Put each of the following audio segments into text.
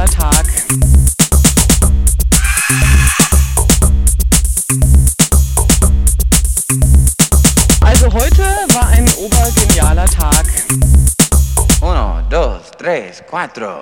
obergenialer Tag. Also heute war ein obergenialer Tag. 1, 2, 3, 4.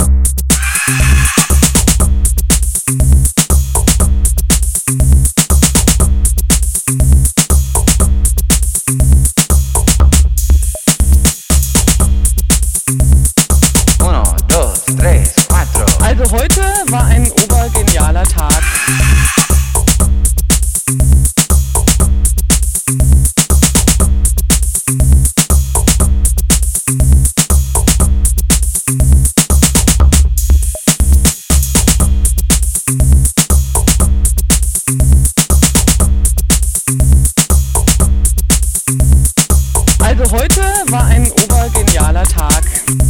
Also heute war ein obergenialer Tag. Also heute war ein obergenialer Tag.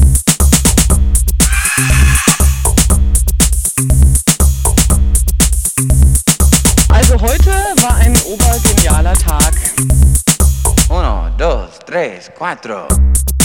Also heute war ein obergenialer Tag. 1, 2, 3, 4.